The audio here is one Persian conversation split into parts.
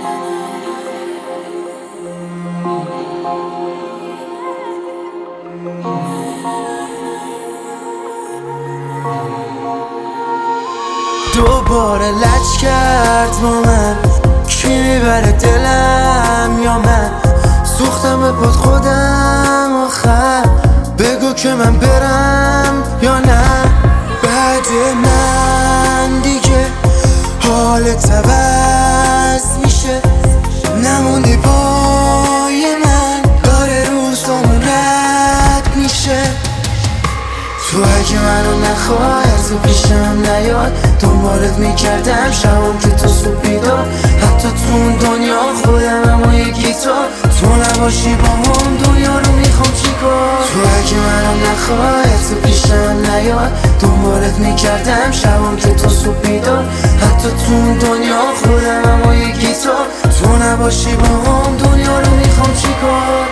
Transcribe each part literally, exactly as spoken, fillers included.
دوباره لج کرد با من، کی میبره دلم یا من؟ سوختم به پاد خودم آخر، بگو که من برم یا نه؟ بعد من دیگه حالت عوض میشه، نموندی پای من، داره روزامون رد میشه. تو اگه منو نخوای از تو پیشم نیاد، دنبالت میکردم شبام که تو صبح بیدار، حتی تو اون دنیا خودم اما یکی تو تو نباشی با هم دنیا رو میخوام چیکار؟ تو اگه منو نخوای از تو پیشم نیاد، دنبالت میکردم شبام که تو صبح بیدار، حتی تو اون دنیا خودم اما یکی تو تو نباشی با هم دنیا رو میخوام چیکار؟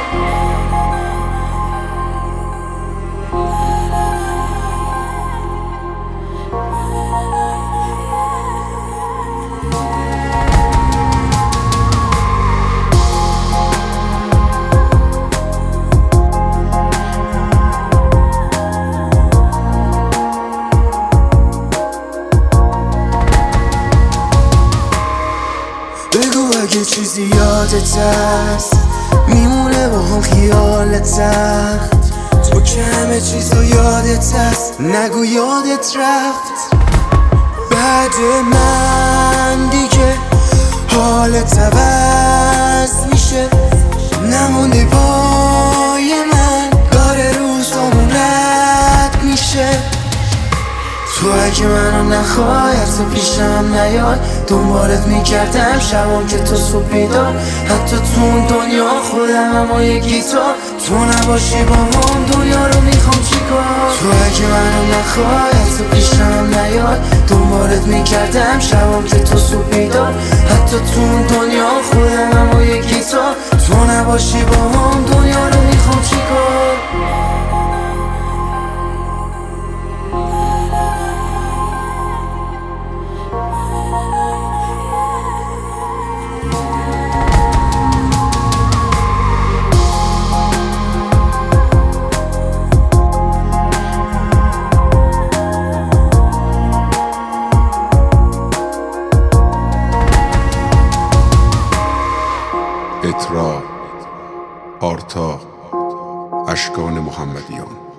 بگو اگه چیزی یادت هست، میمونه با هم خیالت سخت. تو که همه چیزو یادت هست، نگو یادت رفت. بعد من دیگه حالت عوض میشه، نموندی پای من، داره روزامون رد میشه. تو اگه منو نخوای از تو پیشم نیاد، دنبالت میکردم شبام که تو صبح بیدار، حتی تو اون دنیا خودم اما یکی تو تو نباشی با هم دنیا رو میخوام چیکار؟ تو اگه منو نخوای از تو پیشم نیاد، دنبالت میکردم شبام که تو صبح بیدار، حتی تو اون دنیا خودم اما یکی تو تو نباشی با هم دنیا رو میخوام چیکار؟ اطراء، آرتا، اشکان محمدیان.